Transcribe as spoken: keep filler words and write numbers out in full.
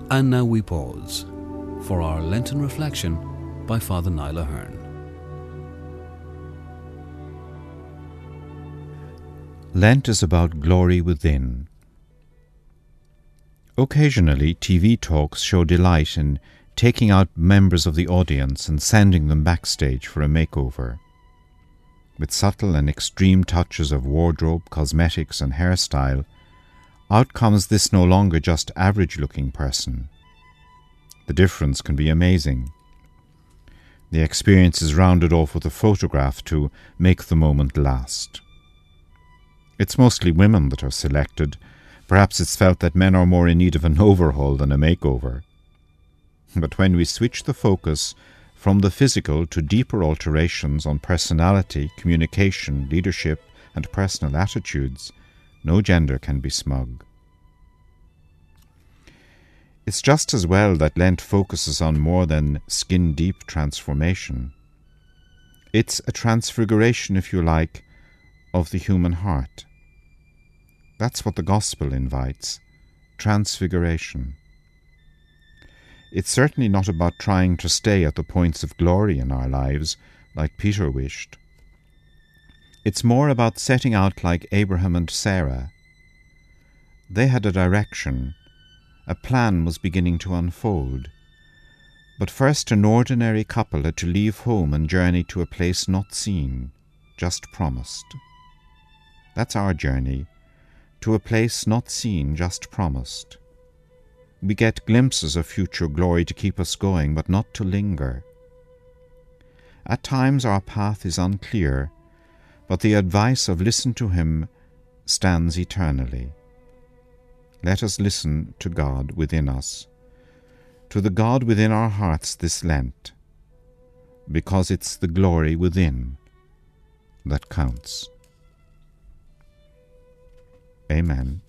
And now we pause for our Lenten reflection by Father Niall Ahern. Lent is about glory within. Occasionally, T V talks show delight in taking out members of the audience and sending them backstage for a makeover. With subtle and extreme touches of wardrobe, cosmetics and hairstyle, out comes this no longer just average-looking person. The difference can be amazing. The experience is rounded off with a photograph to make the moment last. It's mostly women that are selected. Perhaps it's felt that men are more in need of an overhaul than a makeover. But when we switch the focus from the physical to deeper alterations on personality, communication, leadership, and personal attitudes, no gender can be smug. It's just as well that Lent focuses on more than skin-deep transformation. It's a transfiguration, if you like, of the human heart. That's what the Gospel invites, transfiguration. It's certainly not about trying to stay at the points of glory in our lives, like Peter wished. It's more about setting out like Abraham and Sarah. They had a direction. A plan was beginning to unfold. But first an ordinary couple had to leave home and journey to a place not seen, just promised. That's our journey, to a place not seen, just promised. We get glimpses of future glory to keep us going, but not to linger. At times our path is unclear, but the advice of listen to Him stands eternally. Let us listen to God within us, to the God within our hearts this Lent, because it's the glory within that counts. Amen.